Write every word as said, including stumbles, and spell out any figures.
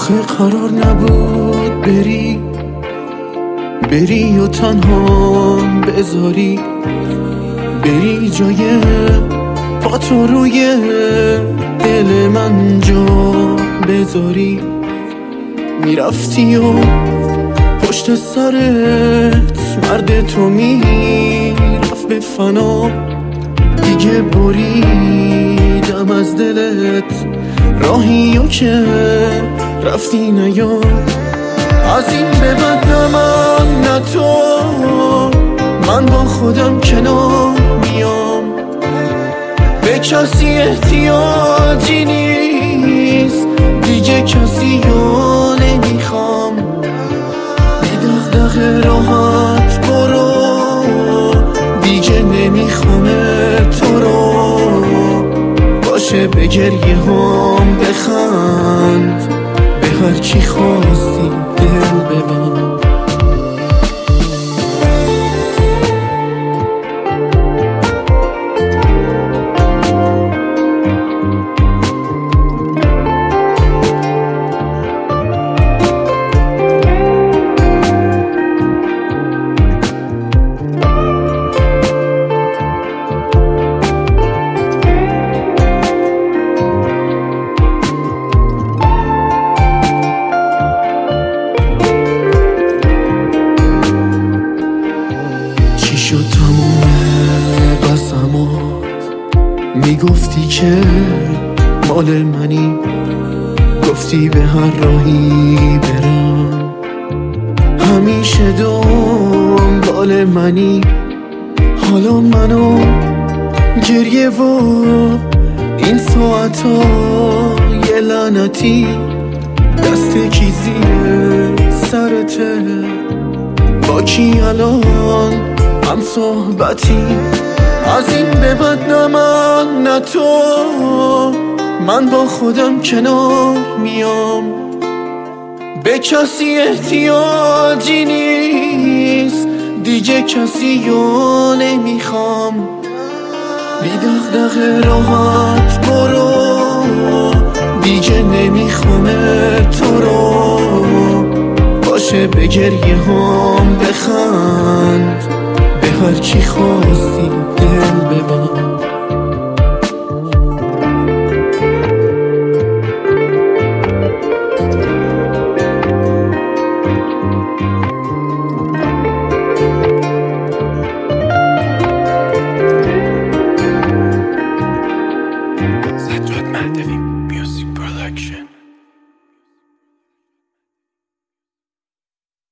آخه قرار نبود بری بری و تنها بذاری، بری جای پاتو روی دل من جا بذاری. میرفتی و پشت سرت مرد تو میرفت به فنا، دیگه بریدم از دلت راهیو که رفتی نیاد. از این به بعد نه من نه تو، من با خودم کنار میام، به کسی احتیاجی نیست دیگه، کسی رو نمیخوام. بی دغدغه راحت برو، دیگه نمیخوام تو رو. باشه به گریه هم بخند، به هر چی خواستی دل ببند. شد تموم قسمات، میگفتی که مال منی، گفتی به هر راهی برم همیشه دنبال منی. حالا منو گریه و این ساعتا یه لعنتی، دست کی زیر سرته، با کی الان هم صحبتی؟ از این به بعد نه من نه تو، من با خودم کنار میام، به کسی احتیاجی نیست دیگه، کسی رو نمیخوام. بی دغدغه راحت برو، دیگه نمیخوام تو رو. باشه به گریه هم بخند، به هر چی خواستی